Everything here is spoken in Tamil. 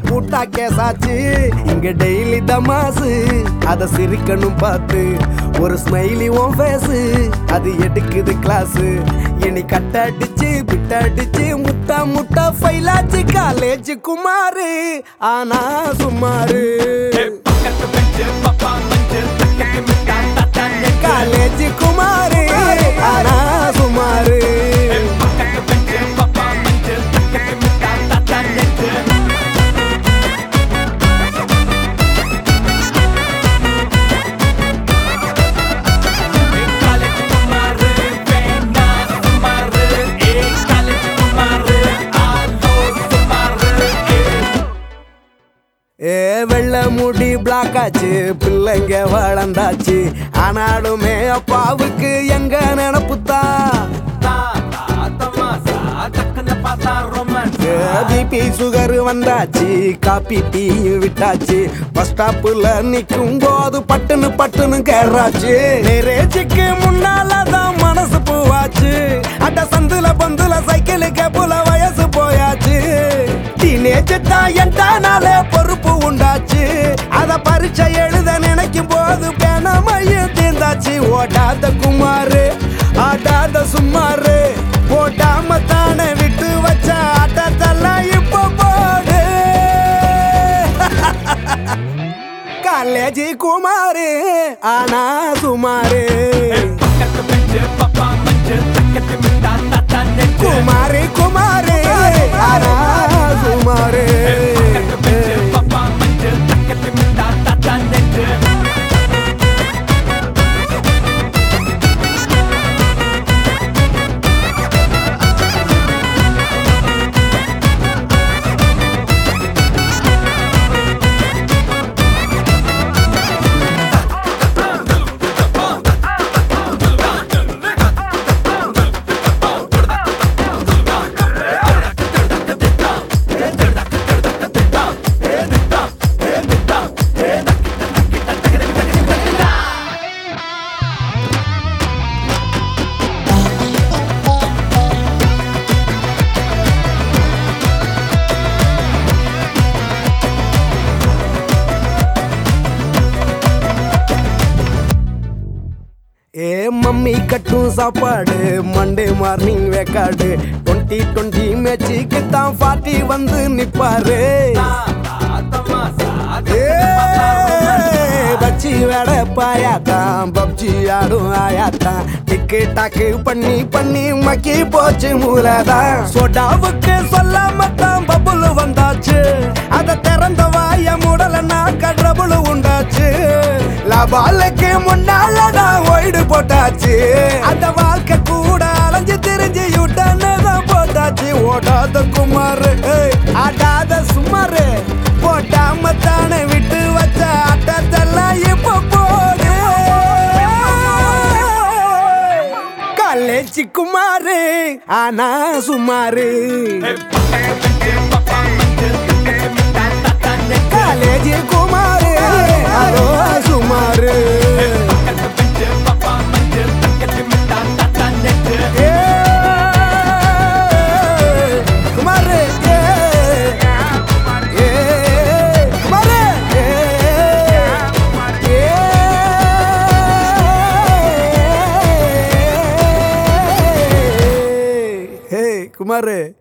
கூட்டா கேசாச்சு இங்க டெய்லி தமாசு அத சிரிக்கணும் பார்த்து ஒரு ஸ்மைலி உன் ஃபேஸ் அது எடுக்குது கிளாஸ் இனி கட்டடிச்சு பிட்டடிச்சு முட்டா முட்டா ஃபைலாச்சு காலேஜ் குமாரு ஆனா சுமாரு காலேஜ் குமாரு ஆனா சுமாரு வெள்ள முடி பிளாக் ஆச்சு பிள்ளைங்க வளர்ந்தாச்சு ஆனாலுமே அப்பாவுக்கு எங்க நினப்புத்தான் பிபி சுகர் வந்தாச்சு காப்பி டீ விட்டாச்சு பஸ் ஸ்டாப்புல நிக்கும் போது பட்டுன்னு பட்டுன்னு கேறாச்சு மேரேஜுக்கு முன்னாலதான் மனசு பூவாச்சு அட்ட சந்துல பந்துல சைக்கிளுக்கு புல வயசு போயாச்சு டீனேஜ் தான் என்டானாலே பொறுப்பு உண்டாச்சு அத பரீட்சை எழுத நினைக்கும் போது பேனமையும் தீர்ந்தாச்சு ஓடாத குமாரு ஆடாத சும்மாரு போடாம தானே விட்டு வச்ச ஆட்டத்தெல்லாம் இப்ப போடு காலேஜ் குமாரு ஆனா சுமாரு குமாரி குமாரி ஆனா சுமாரு மம்மி கட்டும் சாப்பாடு மண்டே மார்னிங் வேக்காடு 2020 மேட்சுக்கு தான் 40 வந்து நிப்பாரு பச்சி வேட பாயாத்தான் பப்ஜி ஆடும் ஆயாத்தான் டிக்கு டாக்கு பண்ணி பண்ணி மக்கி போச்சு மூலதான் சோடாவுக்கு சொல்லாமத்தான் பபுள் வந்தாச்சு அத திறந்த வாய முடலன்னா கடவுள் உண்டாச்சு லபாலுக்கு முன்னாலதான் ஒய்டு போட்டாச்சு அந்த வாழ்க்கை கூட அலைஞ்சு திரிஞ்சு யூட்டதான் போட்டாச்சு ஓடாத குமாரு ஆடாத சுமாரு போட்டாம தானே விட்டு வச்ச ஆட்டத்தெல்லாம் இப்ப போடு காலேஜ் குமாரு ஆனா சுமாரு காலேஜ் குமாரு அதோ சுமாரு குமாரு